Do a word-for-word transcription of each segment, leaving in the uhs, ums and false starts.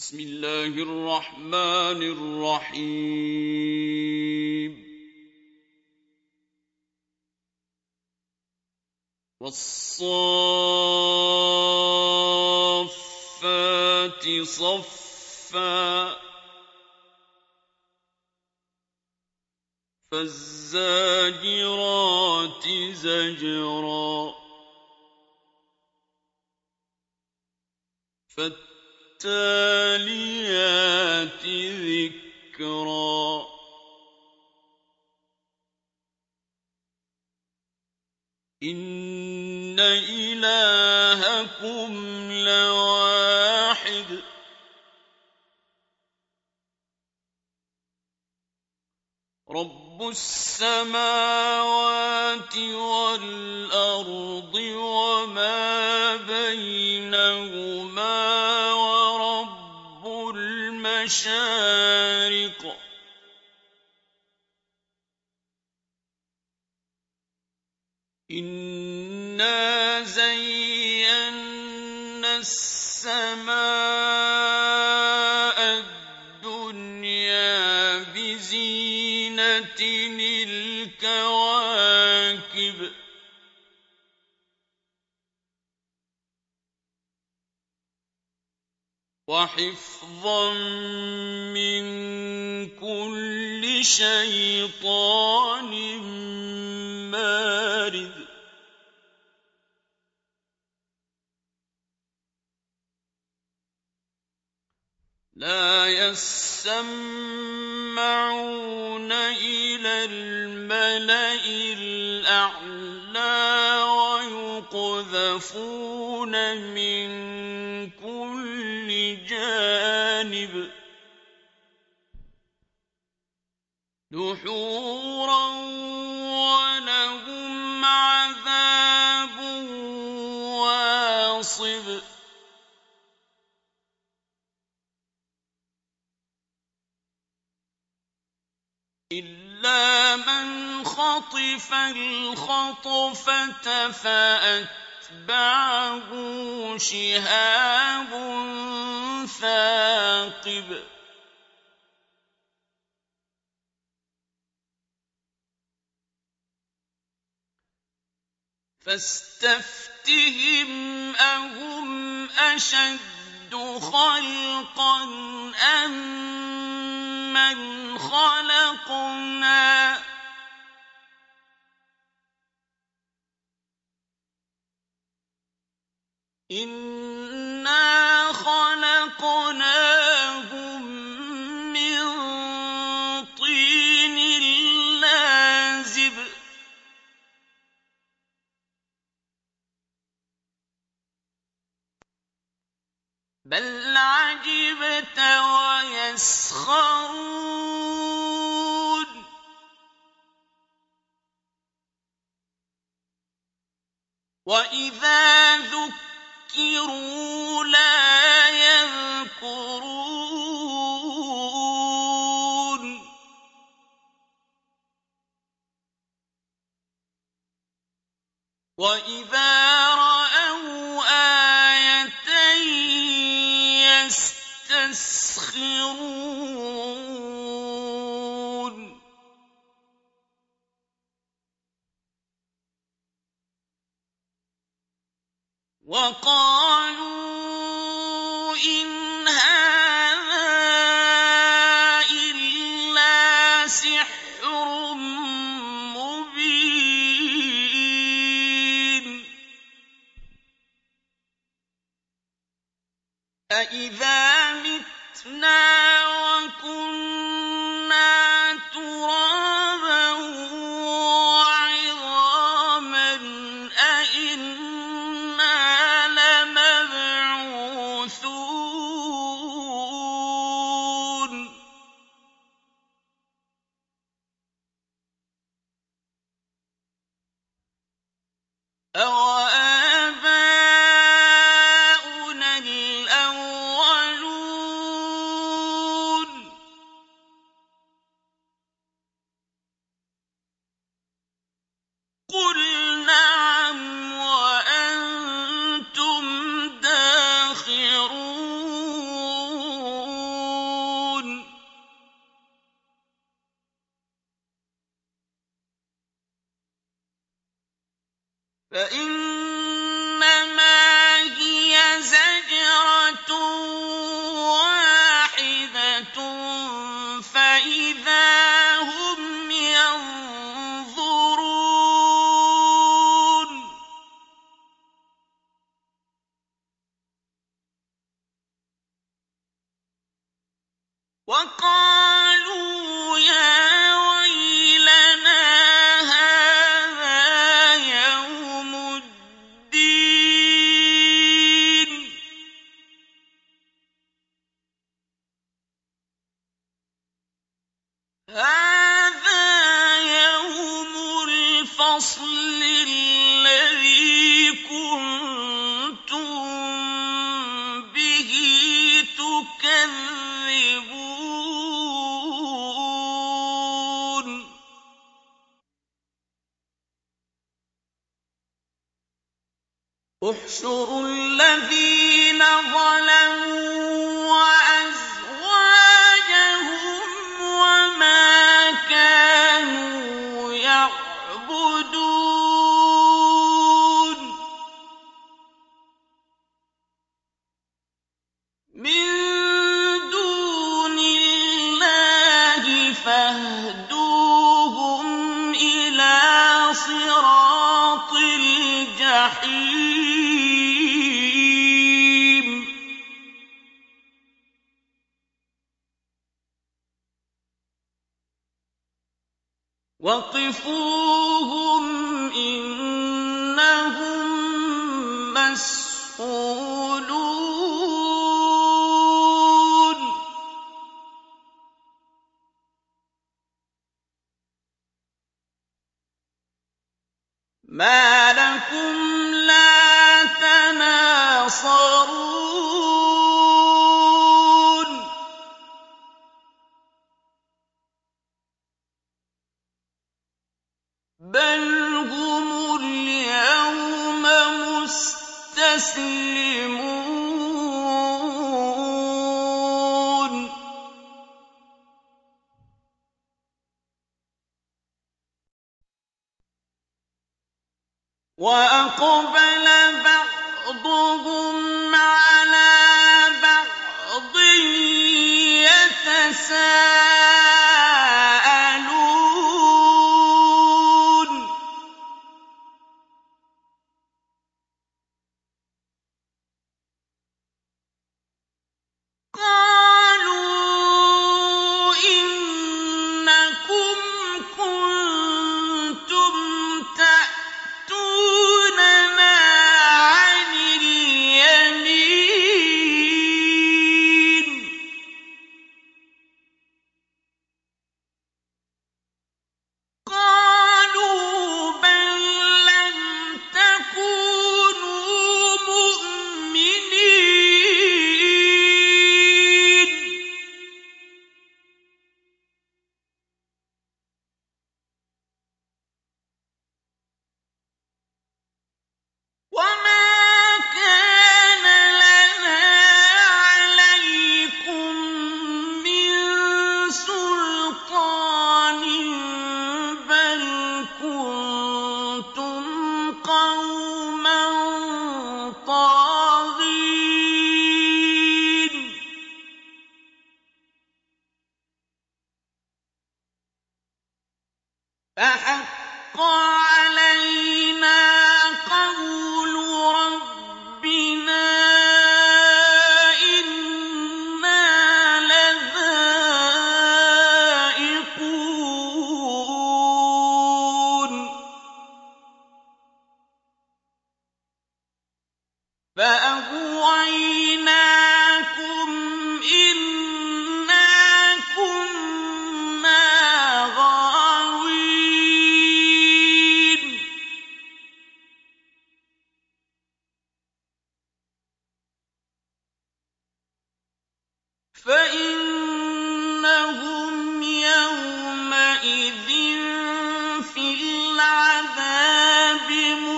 بسم الله الرحمن الرحيم والصافات صفا فالزاجرات زجرا فالتاليات ذكرا إن إلهكم لواحد رب السماوات والأرض وما بينهما ورب المشارق إنا زينا السماء الدنيا بزينة الكواكب وحفظا من كل شيطان مارد لا يسمعون إلى الملأ الأعلى ويقذفون من كل جانب دحورا ولهم عذاب واصب إلا من خطف الخطفة فأتبعه شهاب ثاقب فاستفتهم أهم أشد خلقا أم من خلقنا إنا خلقناهم من طين لازب بل عجبت ويسخرون وإذا ذكروا لا يذكرون وإذا رأوا آية يستسخرون وقالوا إن هذا إلا سحر مبين أإذا متنا وكنا ترابا وعظاما أإنا لمبعوثون أَوَآبَاؤُنَا الْأَوَّلُونَ فإنما هي زجرة واحدة فإذا هم ينظرون وقالوا يا ويلنا هذا يوم الدين هذا يوم الفصل الذي كنتم به تكذبون احشروا الذين ظلموا وأزواجهم وما كانوا يعبدون من دون الله فاهدوهم إلى صراط الجحيم وقفوهم إنهم مسئولون ما لكم لا تناصرون بل هم اليوم مستسلمون وأقبل بعضهم على بعض يتساءلون قالوا إنكم كنتم تأتوننا عن اليمين قالوا بل لم تكونوا مؤمنين وما كان لنا عليكم من سلطان بل كنتم قوما طاغين فحق علينا قول ربنا إنا لذائقون فأغويناكم إنا كنا غاوين فإنهم يومئذ في العذاب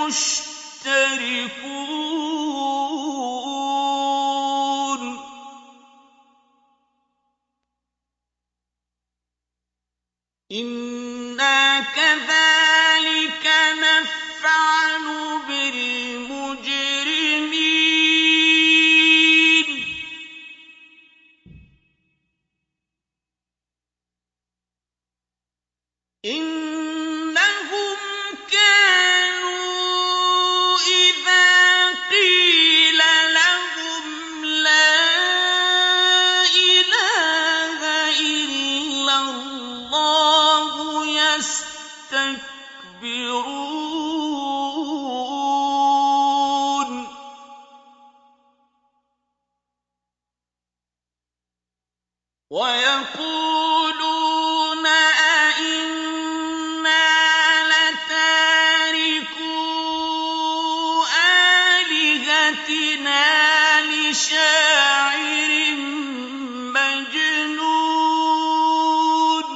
مشتركون إنا كذلك نفعل إِنَّهُمْ كَانُوا إِذَا قِيلَ لَهُمْ لَا إِلَٰهَ إِلَّا اللَّهُ يَسْتَكْبِرُونَ وَيَقُولُونَ أَئِنَّا لَتَارِكُو آلِهَتِنَا لِشَاعِرٍ مَّجْنُونٍ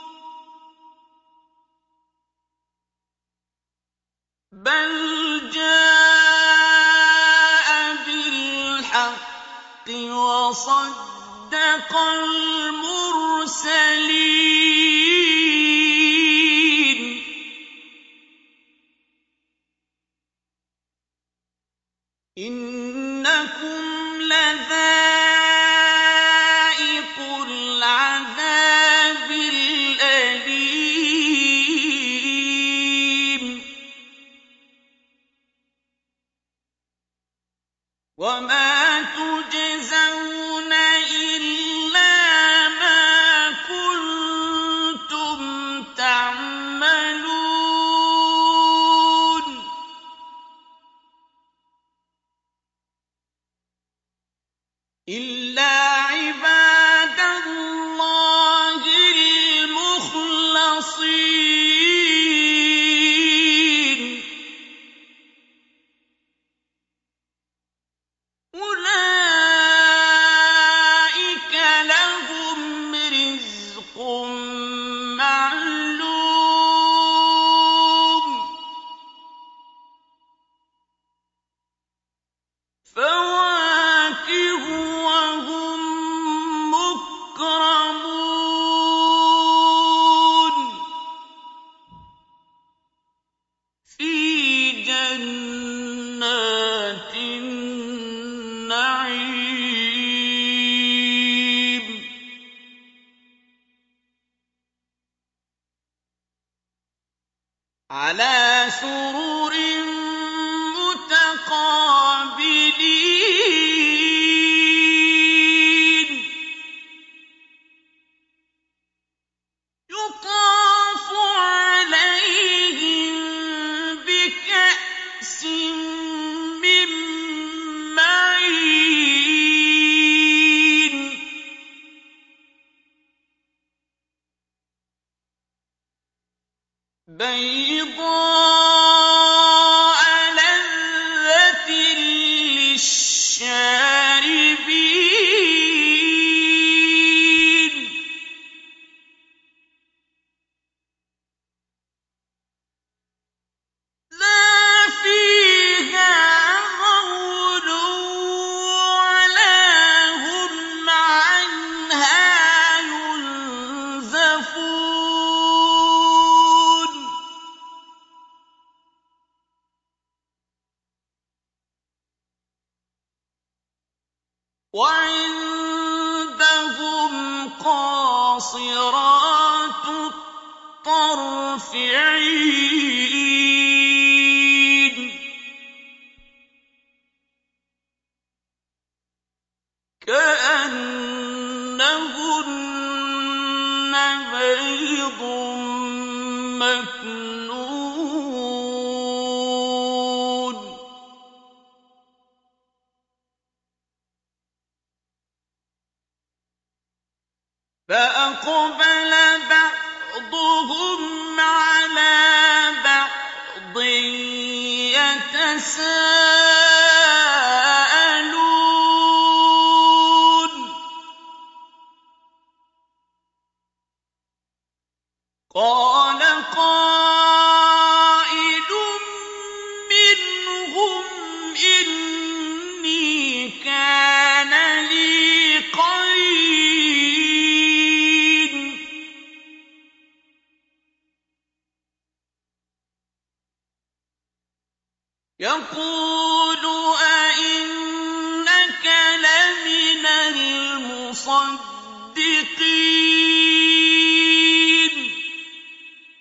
بَلْ جَاءَ بِالْحَقِّ وَصَدَّقَ الْمُرْسَلِينَ إِنَّكُمْ لَذَائِقُو الْعَذَابِ الْأَلِيمِ وَمَا تُجْزَوْنَ إِلَّا مَا كُنتُمْ تَعْمَلُونَ إِلَّا عِبَادَ اللَّهِ الْمُخْلَصِينَ أُولَٰئِكَ لَهُمْ رِزْقٌ مَّعْلُومٌ فَوَاكِهُ وَهُم مُّكْرَمُونَ فِي جَنَّاتِ النَّعِيمِ عَلَىٰ سُرُرٍ مُّتَقَابِلِينَ يُطَافُ عَلَيْهِم بِكَأْسٍ مِّن مَّعِينٍ بَيْضَاءَ لَذَّةٍ لِّلشَّارِبِينَ لَا فِيهَا غَوْلٌ وَلَا هُمْ عَنْهَا يُنزَفُونَ وَعِندَهُمْ قَاصِرَاتُ الطَّرْفِ عِينٌ كَأَنَّهُنَّ بَيْضٌ مَّكْنُونٌ فَأَقْبَلَ بَعْضُهُمْ عَلَىٰ بَعْضٍ يَتَسَاءَلُونَ قَالَ قَائِلٌ مِّنْهُمْ إِنِّي كَانَ لِي قَرِينٌ يَقُولُ أَإِنَّكَ لَمِنَ الْمُصَدِّقِينَ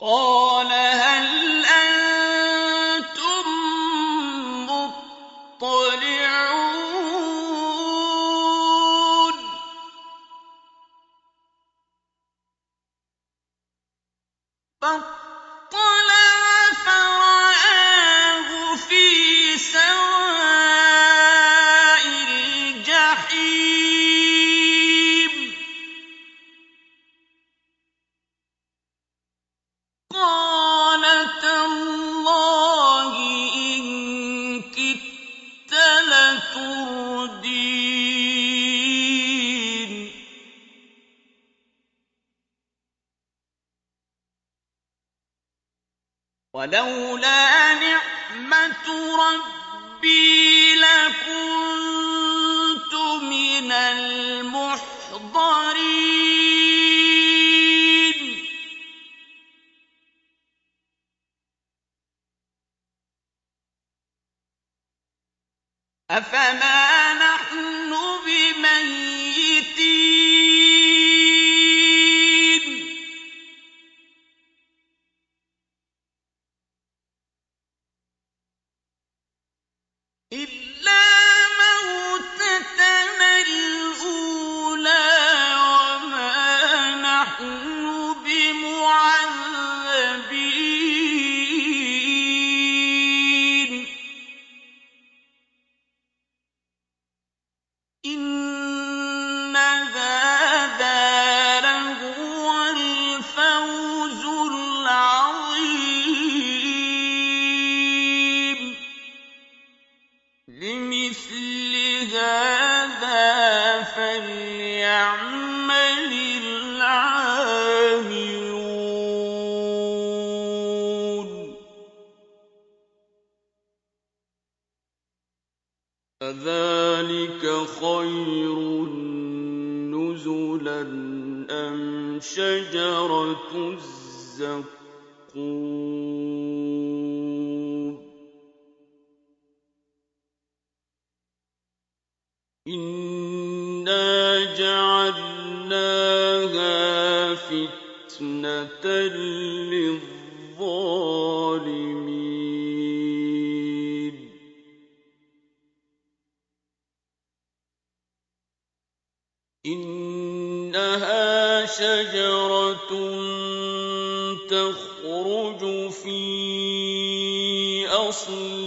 قَالَ هَلْ أَنتُم مُّطَّلِعُونَ فَاطَّلَعَ فَرَآهُ فِي سَوَاءِ الْجَحِيمِ قَالَ تَاللَّهِ إِن كِدتَّ لَتُرْدِينِ وَلَوْلَا نِعْمَةُ رَبِّي لَكُنتُ مِنَ الْمُحْضَرِينَ أَفَمَا نَحْنُ بِمَيِّتِينَ إِلَّا مَوْتَتَنَا الْأُولَىٰ وَمَا نَحْنُ بِمُعَذَّبِينَ إِنَّ هَٰذَا لَهُوَ الْفَوْزُ الْعَظِيمُ لِمِثْلِ هَٰذَا فَلْيَعْمَلِ الْعَامِلُونَ أَذَٰلِكَ خَيْرٌ نُّزُلًا أَمْ شَجَرَةُ الزَّقُّومِ إِنَّا جَعَلْنَاهَا فِتْنَةً لِّلظَّالِمِينَ إِنَّهَا شَجَرَةٌ تَخْرُجُ فِي أَصْلِ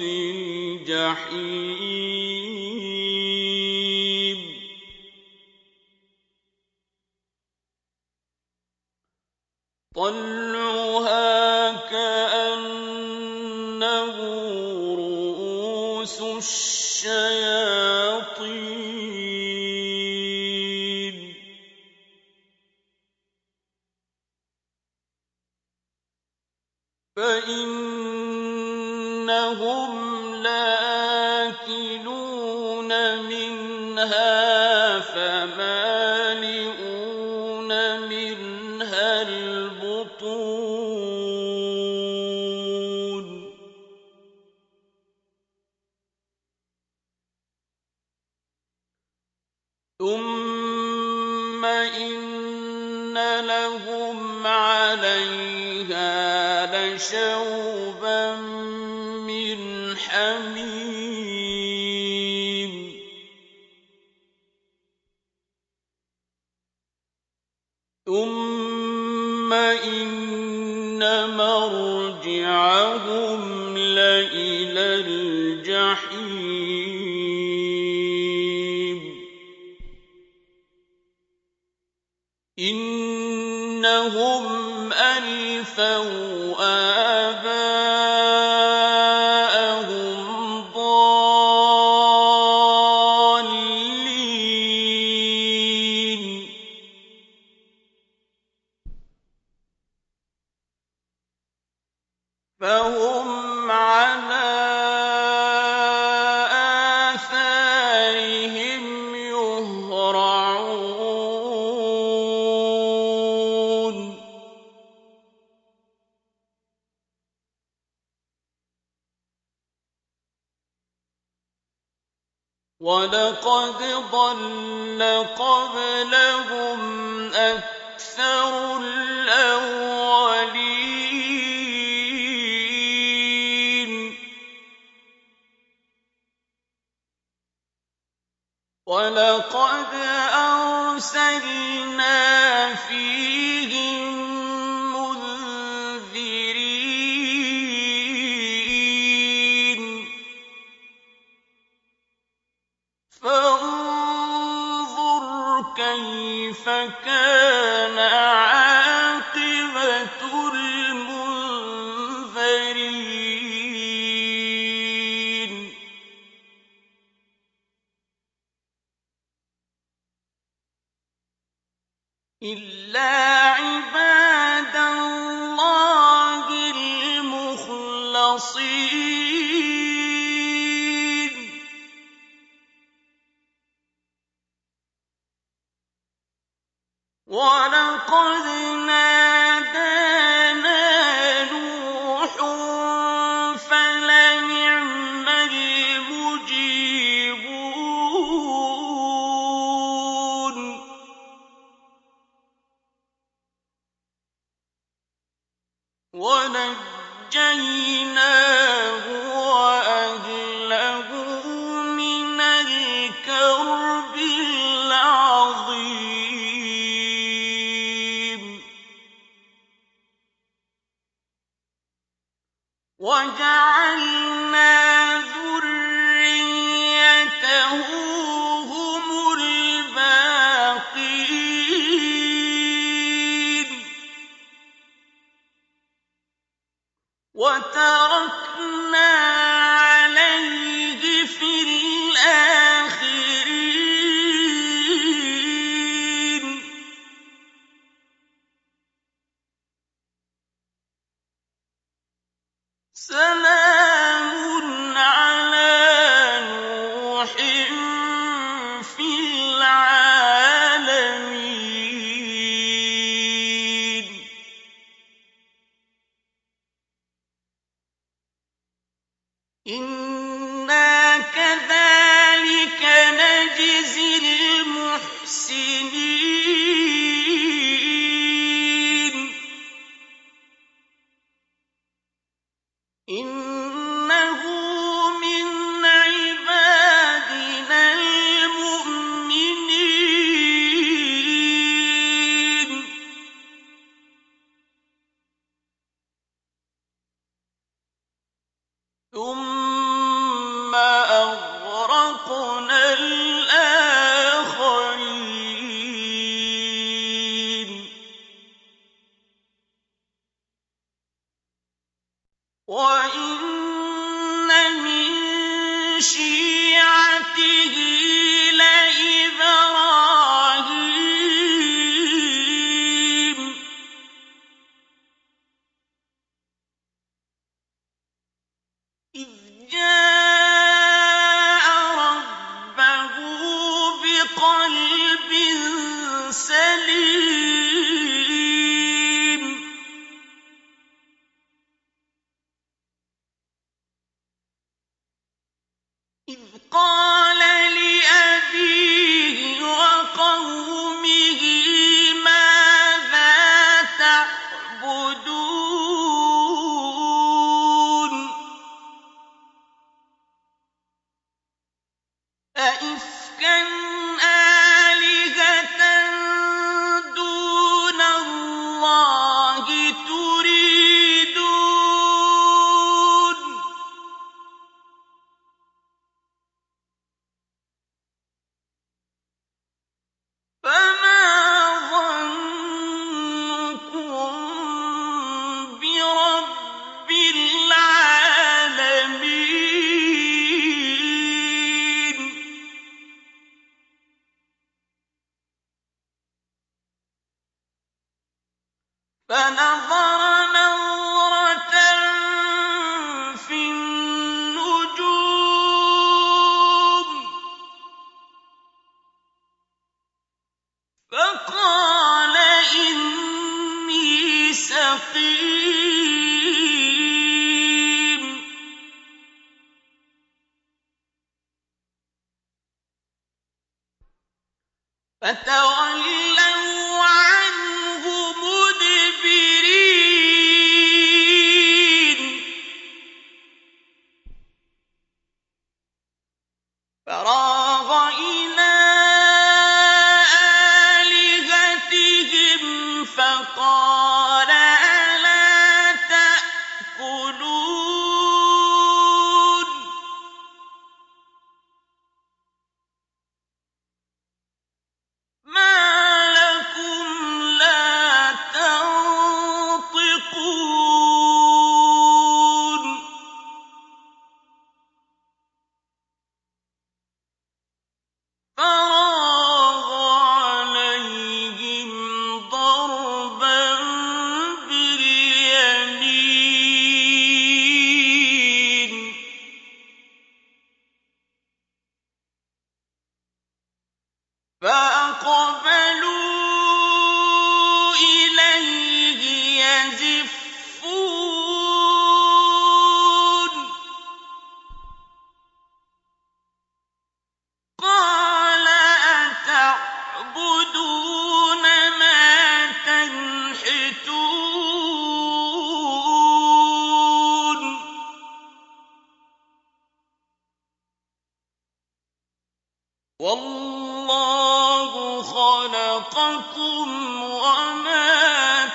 الْجَحِيمِ طَلْعُهَا كَأَنَّهُ رُءُوسُ الشَّيَاطِينِ فَإِنَّهُمْ لَآكِلُونَ مِنْهَا فَمَالِئُونَ مِنْهَا الْبُطُونَ ثُمَّ إِنَّ لَهُمْ عَلَيْهَا لَشَوْبًا مِّنْ حَمِيمٍ ثُمَّ إِنَّ مَرْجِعَهُمْ لَإِلَى الْجَحِيمِ إِنَّهُمْ أَلْفَوْا آبَاءَهُمْ ضَالِّينَ فَهُمْ عَلَىٰ آثَارِهِمْ يُهْرَعُونَ وَلَقَدْ ضَلَّ قَبْلَهُمْ أَكْثَرُ الْأَوَّلِينَ فَكَانَ عَاقِبَةُ الْمُنذَرِينَ إِلَّا عِبَادَ اللَّهِ الْمُخْلَصِينَ وَلَقَدْ نَادَانَا نُوحٌ فَلَنِعْمَ الْمُجِيبُونَ وَنَجَّيْنَاهُ وَأَهْلَهُ مِنَ الْكَرْبِ الْعَظِيمِ وَجَعَلْنَا ذُرِّيَّتَهُ هُمُ الْبَاقِينَ وَتَرَكْنَا عَلَيْهِ فِي الْآخِرِينَ سَلَامٌ عَلَىٰ نُوحٍ فِي الْعَالَمِينَ إِنَّا كَذَٰلِكَ نَجْزِي الْمُحْسِنِينَ إِنَّهُ مِنْ عِبَادِنَا الْمُؤْمِنِينَ ثُمَّ أَغْرَقْنَا الْآخَرِينَ وَإِنَّ مِن شِيعَتِهِ لَإِبْرَاهِيمَ إِذْ جَاءَ رَبَّهُ بِقَلْبٍ سَلِيمٍ إِذْ قَالَ لِأَبِيهِ وَقَوْمِهِ مَاذَا تَعْبُدُونَ أَئِفْكًا آلِهَةً دُونَ اللَّهِ تُرِيدُونَ فَمَا ظَنُّكُم بِرَبِّ الْعَالَمِينَ فَنَظَرَ نَظْرَةً فِي النُّجُومِ فَقَالَ إِنِّي سَقِيمٌ فَتَوَلَّوْا عَنْهُ مُدْبِرِينَ فَرَاغَ إِلَىٰ آلِهَتِهِمْ فَقَالَ أَلَا تَأْكُلُونَ مَا وَمَا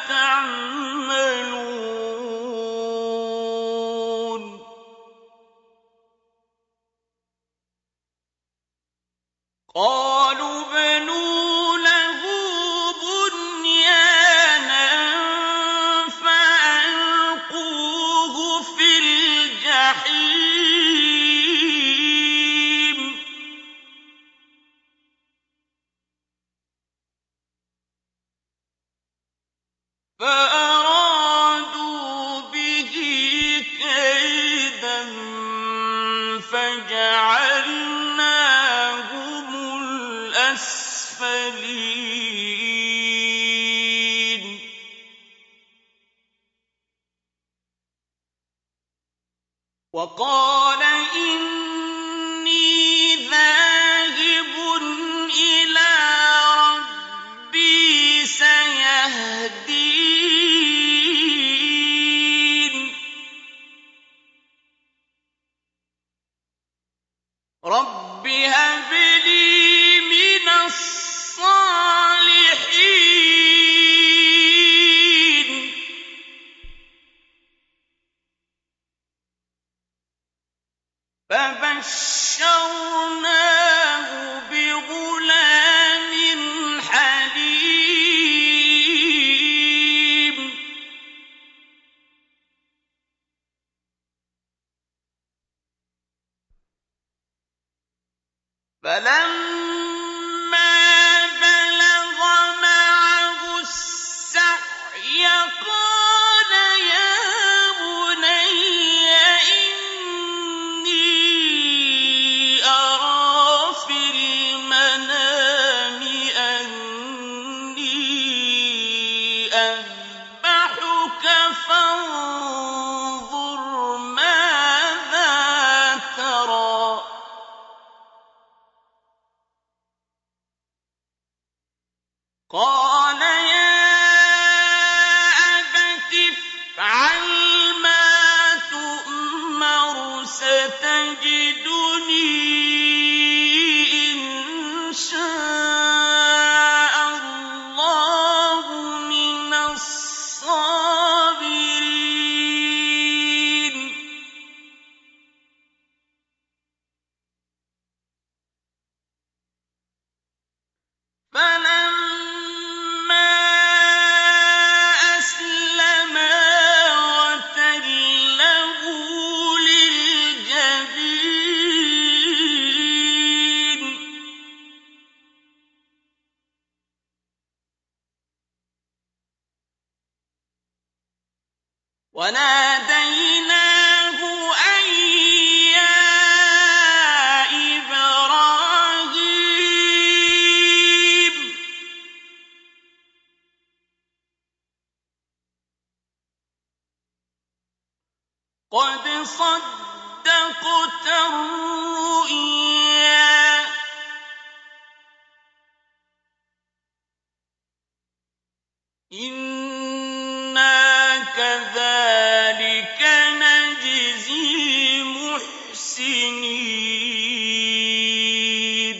تَعْمَلُونَ قَالُوا ابْنُوا لَهُ بُنْيَانًا فَأَلْقُوهُ فِي الْجَحِيمِ فَأَرَادُوا بِهِ كَيْدًا فَجَعَلْنَاهُمُ الْأَسْفَلِينَ وَقَالَ إِنِّي ذَاهِبٌ إِلَىٰ رَبِّي سَيَهْدِينِ رَبِّ هَبْ لِي مِنَ الصَّالِحِينَ فَبَشَّرْنَاهُ بِغُلَامٍ حَلِيمٍ فَلَمَّا بَلَغَ مَعَهُ السَّعْيَ قَالَ يَا بُنَيَّ إِنِّي أَرَىٰ فِي الْمَنَامِ أَنِّي أَذْبَحُكَ فَانظُرْ مَاذَا تَرَىٰ ۚ قَالَ يَا أَبَتِ افْعَلْ مَا تُؤْمَرُ سَتَجِدُنِي إِن شَاءَ اللَّهُ مِنَ الصَّابِرِينَ فَلَمَّا أَسْلَمَا وَتَلَّهُ لِلْجَبِينِ وَنَادَيْنَاهُ أَن يَا إِبْرَاهِيمُ قَدْ صَدَّقْتَ الرُّؤْيَا ۚ إِنَّا كَذَٰلِكَ نَجْزِي الْمُحْسِنِينَ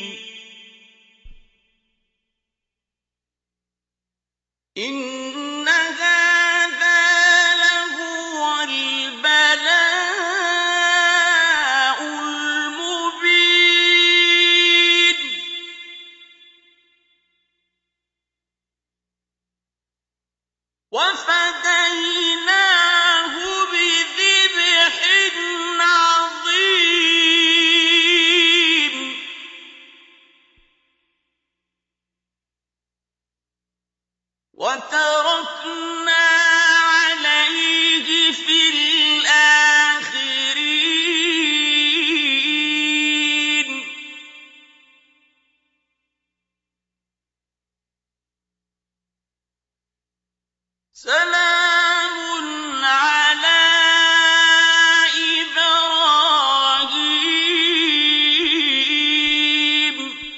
إِنَّ هَٰذَا لَهُوَ الْبَلَاءُ الْمُبِينُ وَفَدَيْنَاهُ بِذِبْحٍ عَظِيمٍ وَتَرَكْنَا عَلَيْهِ فِي الْآخِرِينَ سَلَامٌ عَلَىٰ إِبْرَاهِيمَ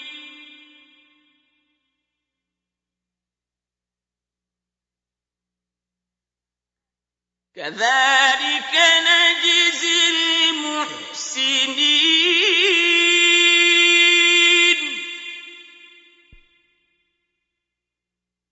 كَذَٰلِكَ نَجْزِي الْمُحْسِنِينَ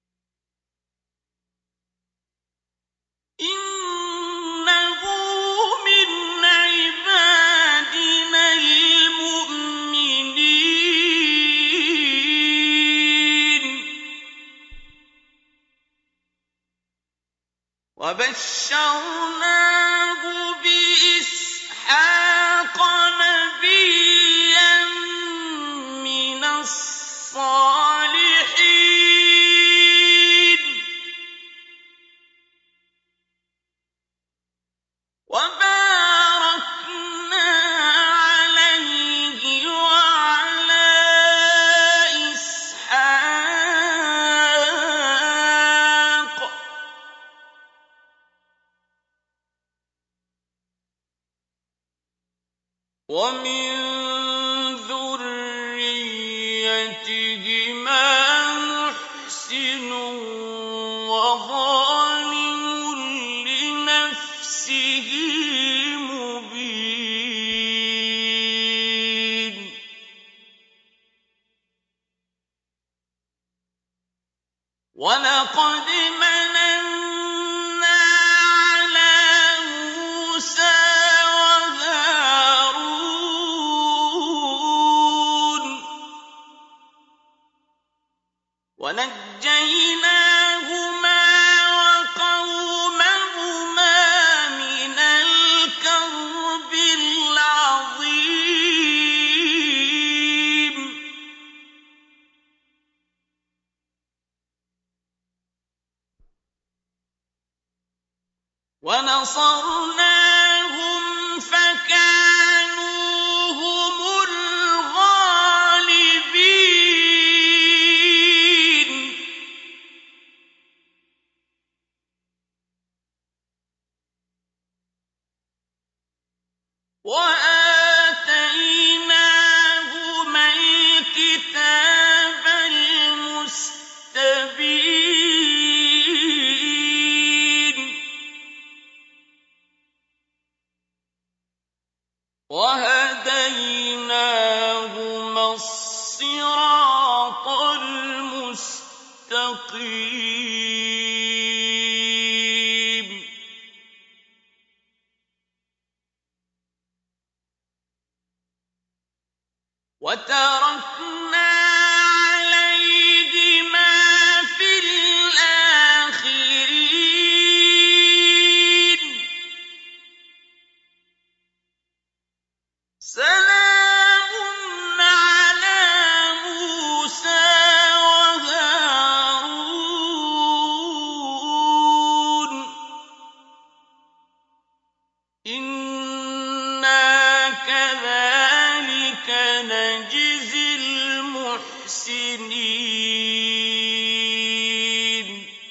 وَبَشَّرْنَاهُ بِإِسْحَاقَ نَبِيًّا مِّنَ الصَّالِحِينَ وَبَارَكْنَا عَلَيْهِ وَعَلَىٰ إِسْحَاقَ ۚ وَمِن ذُرِّيَّتِهِمَا مُحْسِنٌ وَظَالِمٌ لِّنَفْسِهِ مُبِينٌ. وَلَقَدْ مَنَنَّا عَلَىٰ مُوسَىٰ وَهَارُونَ وَنَجَّيْنَاهُمَا وَقَوْمَهُمَا مِنَ الْكَرْبِ الْعَظِيمِ. وَنَصَرْنَاهُمْ فَكَانُوا هُمُ الْغَالِبِينَ. وَآتَيْنَاهُمَا الْكِتَابَ الْمُسْتَبِينَ وَهَدَيْنَاهُمَا الصِّرَاطَ الْمُسْتَقِيمَ. وَتَرَكْنَا عَلَيْهِمَا فِي الْآخِرِينَ. سَلَامٌ عَلَىٰ مُوسَىٰ وَهَارُونَ إِنَّا كَذَٰلِكَ نَجْزِي الْمُحْسِنِينَ.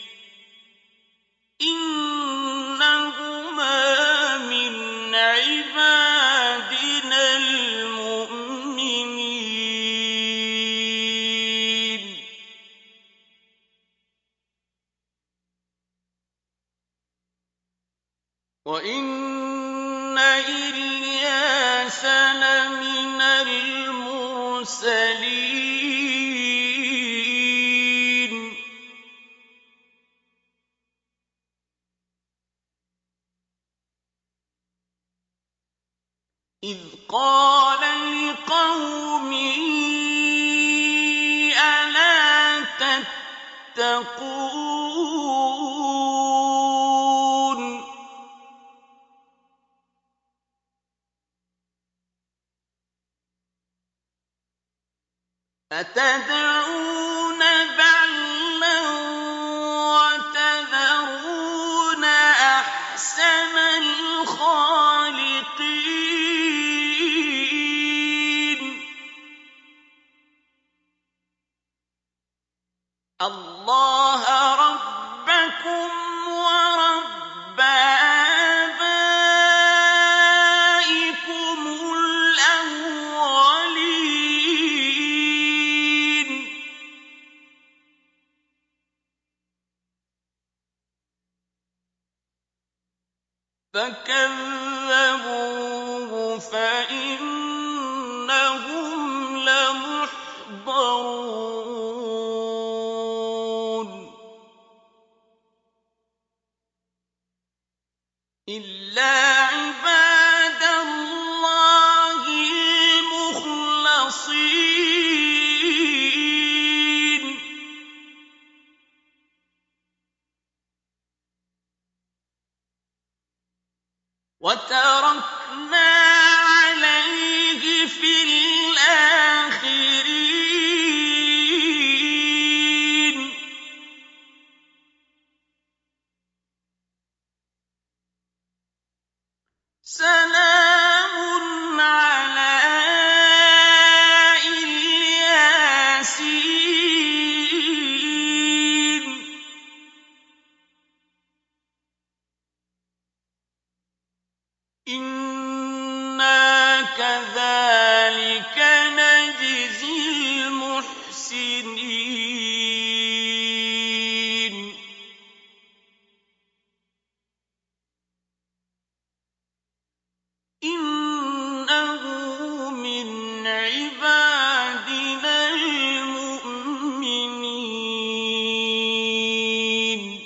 إِنَّهُمَا مِنْ عِبَادِنَا الْمُؤْمِنِينَ. وَإِنَّ إِلْيَاسَ لَمِنَ الْمُرْسَلِينَ. إِذْ قَالَ لِقَوْمِهِ أَلَا تَتَّقُونَ أَتَدْعُونَ بَعْلًا وَتَذَرُونَ أَحْسَنَ الْخَالِقِينَ اللَّهَ رَبَّكُمْ وَرَبَّ آبَائِكُمُ الْأَوَّلِينَ. فَكَذَّبُوهُ فَإِنَّهُمْ لَمُحْضَرُونَ إِلَّا عِبَادَ اللَّهِ الْمُخْلَصِينَ. وَتَرَكْنَا عَلَيْهِ فِي الْآخِرِينَ سَلَامٌ عَلَىٰ إِلْ يَاسِينَ إِنَّا كَذَٰلِكَ نَجْزِي الْمُحْسِنِينَ إِنَّهُ مِنْ عِبَادِنَا الْمُؤْمِنِينَ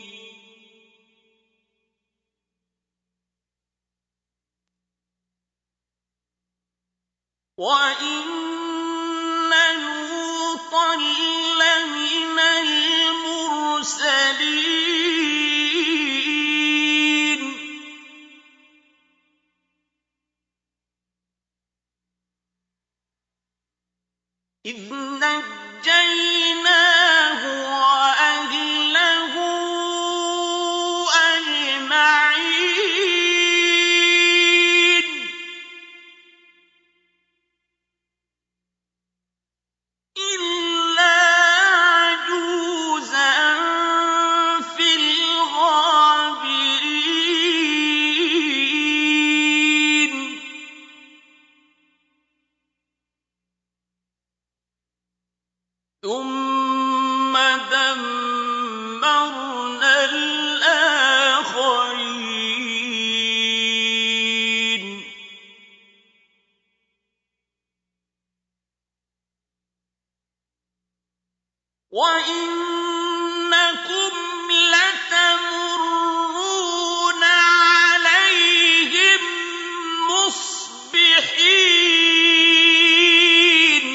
وَإِنَّ لُوطًا لَّمِنَ الْمُرْسَلِينَ إِذْ نَجَّيْنَاهُ وَأَهْلَهُ أَجْمَعِينَ إِلَّا عَجُوزًا فِي الْغَابِرِينَ ثُمَّ دَمَّرْنَا الْآخَرِينَ وَإِنَّكُمْ لَتَمُرُّونَ عَلَيْهِم مُّصْبِحِينَ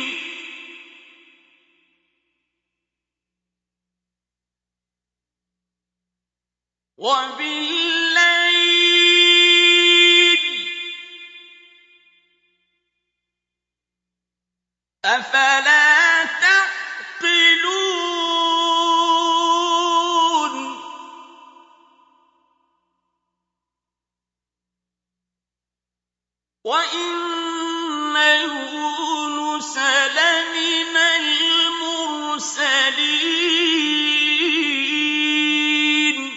وَبِاللَّيْلِ ۗ أَفَلَا تَعْقِلُونَ وَإِنَّ يُونُسَ لَمِنَ الْمُرْسَلِينَ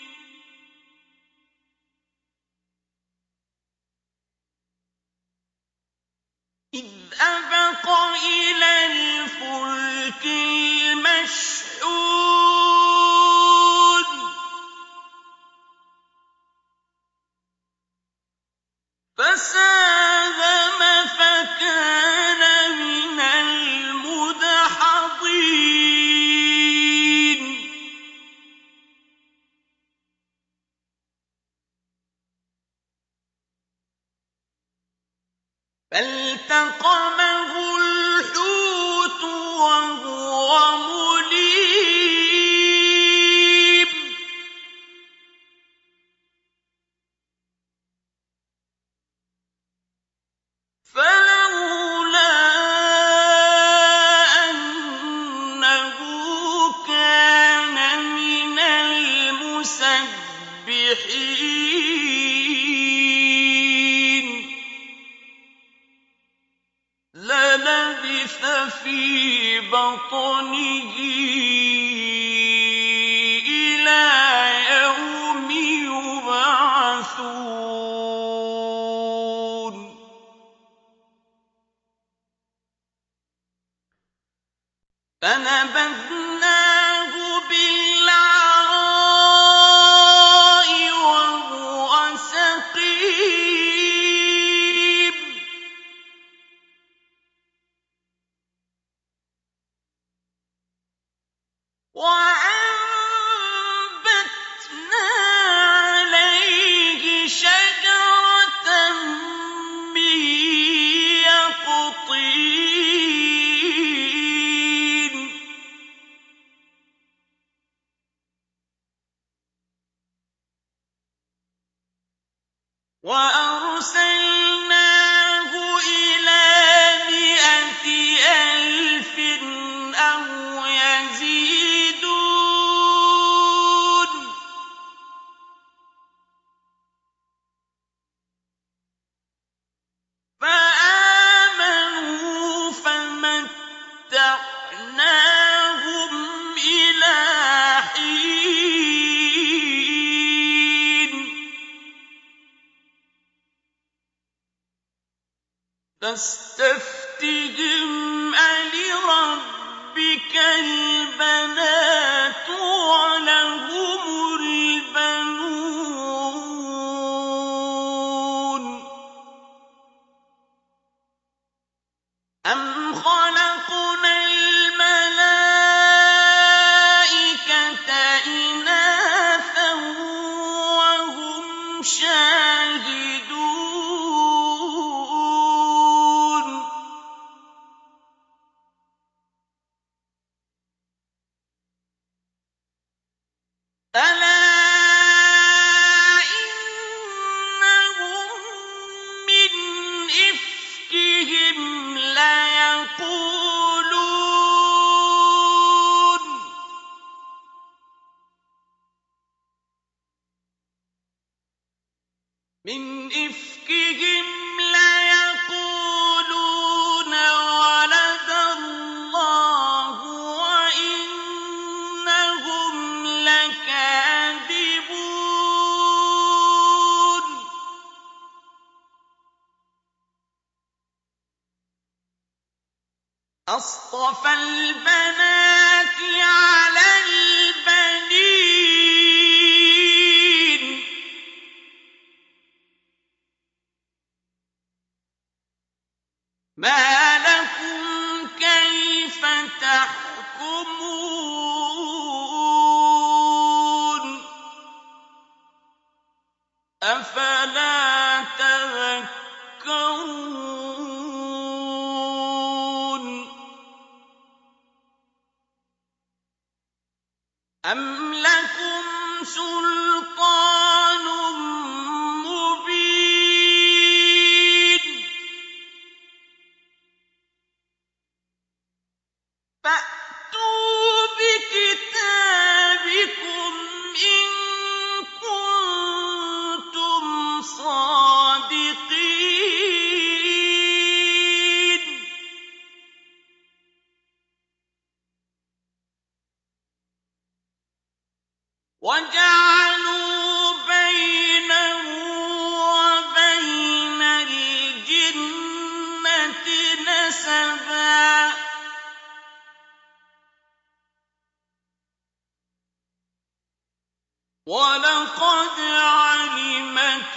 إِذْ أَبَقَ إِلَى الْفُلْكِ الْمَشْحُونِ فَسَاهَمَ فَكَانَ مِنَ الْمُدْحَضِينَ فَالْتَقَمَهُ الْحُوتُ وَهُوَ مُلِيمٌ فَلَوْلَا أَنَّهُ كَانَ مِنَ الْمُسَبِّحِينَ لَلَبِثَ فِي بَطْنِهِ إِلَىٰ يَوْمِ يُبْعَثُونَ فَنَبَذْنَاهُ بِالْعَرَاءِ وَهُوَ سَقِيمٌ وَأَرْسَلْنَاهُ إِلَىٰ مِائَةِ أَلْفٍ أَوْ يَزِيدُونَ فَآمَنُوا فَمَتَّعْنَاهُمْ إِلَىٰ حِينٍ فَاسْتَفْتِهِمْ أَلِرَبِّكَ الْبَنَاتُ وَلَهُمُ الْبَنُونَ أَمْ خَلَقْنَا الْمَلَائِكَةَ إِنَاثًا وَهُمْ شَاهِدُونَ أَلَا إِنَّهُم مِّنْ إِفْكِهِمْ لَيَقُولُونَ مِنْ إِفْكِهِمْ لَيَقُولُونَ وَلَدَ اللَّهُ وَإِنَّهُمْ لَكَاذِبُونَ أَصْطَفَى الْبَنَاتِ عَلَى الْبَنِينَ مَا لَكُمْ كَيْفَ تَحْكُمُونَ أَفَلَا تَذَكَّرُونَ أَمْ لَكُمْ سُلْطَانٌ مُّبِينٌ فَأْتُوا بِكِتَابِكُمْ إِن كُنتُمْ صَادِقِينَ وَجَعَلُوا بَيْنَهُ وَبَيْنَ الْجِنَّةِ نَسَبًا وَلَقَدْ عَلِمَتِ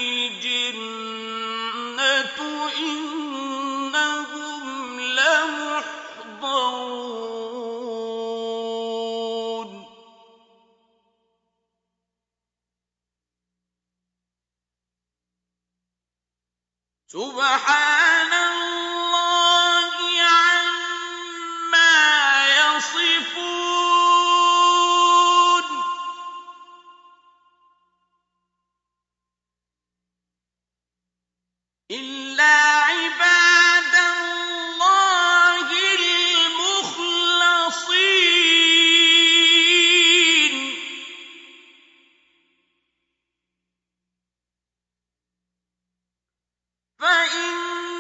الْجِنَّةُ إِنَّهُمْ لَمُحْضَرُونَ سُبْحَانَ اللَّهِ عَمَّا يَصِفُونَ إِلَّا عِبَادَ اللَّهِ الْمُخْلَصِينَ فَإِنَّ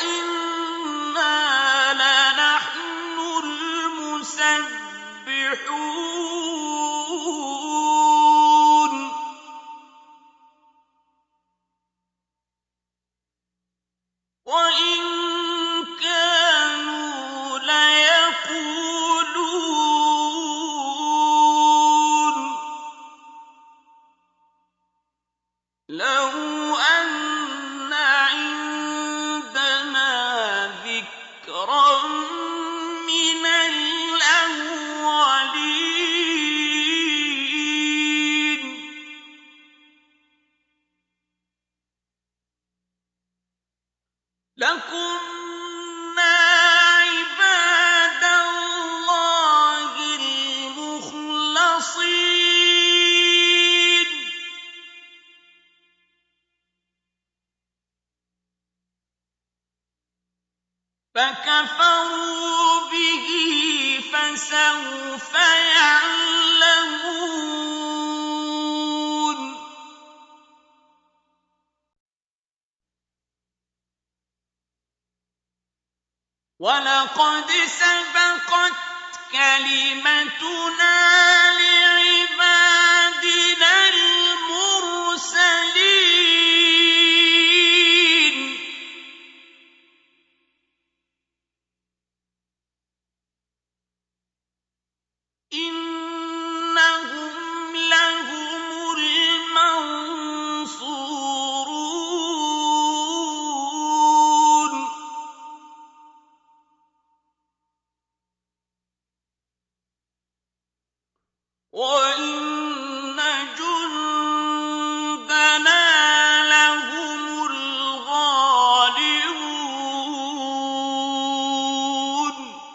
وَإِنَّا لَنَحْنُ الْمُسَبِّحُونَ وَإِن كَانُوا لَيَقُولُونَ لَوْ أَنَّ عِندَنَا ذِكْرًا مِّنَ الْأَوَّلِينَ لَكُنَّا عِبَادَ اللَّهِ الْمُخْلَصِينَ فَكَفَرُوا بِهِ فَسَوْفَ يَعْلَمُونَ وَلَقَدْ سَبَقَتْ كَلِمَتُنَا لِعِبَادِنَا الْمُرْسَلِينَ إِنَّهُمْ لَهُمُ الْمَنصُورُونَ وَإِنَّ جُندَنَا لَهُمُ الْغَالِبُونَ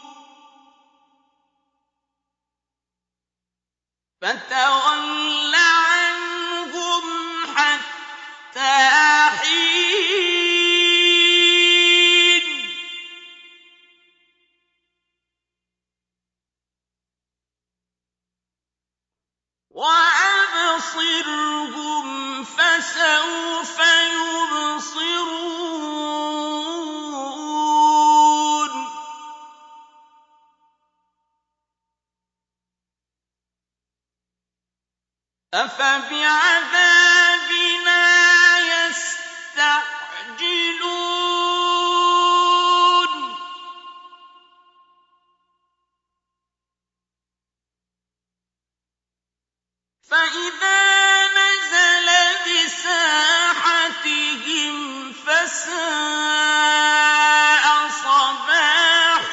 فَتَوَلَّ عَنْهُمْ حَتَّىٰ حِينٍ وَأَبْصِرْهُمْ فَسَوْفَ يُبْصِرُونَ أَفَبِعَذَابِنَا يَسْتَعْجِلُونَ فَإِذَا نَزَلَ بِسَاحَتِهِمْ فَسَاءَ صَبَاحُ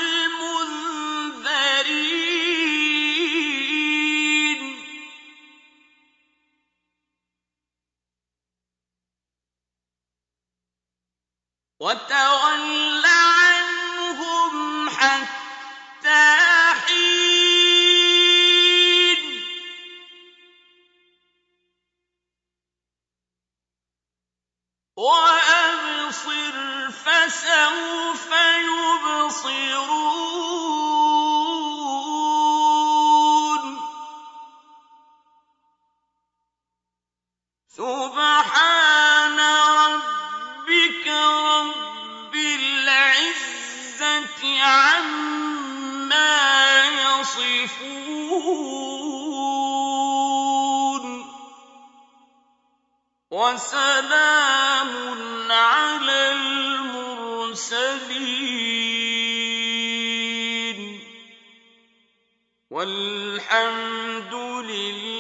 الْمُنذَرِينَ وَتَوَلَّ عَنْهُمْ حَتَّىٰ حِينٍ وَأَبْصِرْ فَسَوْفَ يُبْصِرُونَ سُبْحَانَ رَبِّكَ رَبِّ الْعِزَّةِ عَمَّا يَصِفُونَ وَسَلَامٌ عَلَى الْمُرْسَلِينَ وَالْحَمْدُ لِلَّهِ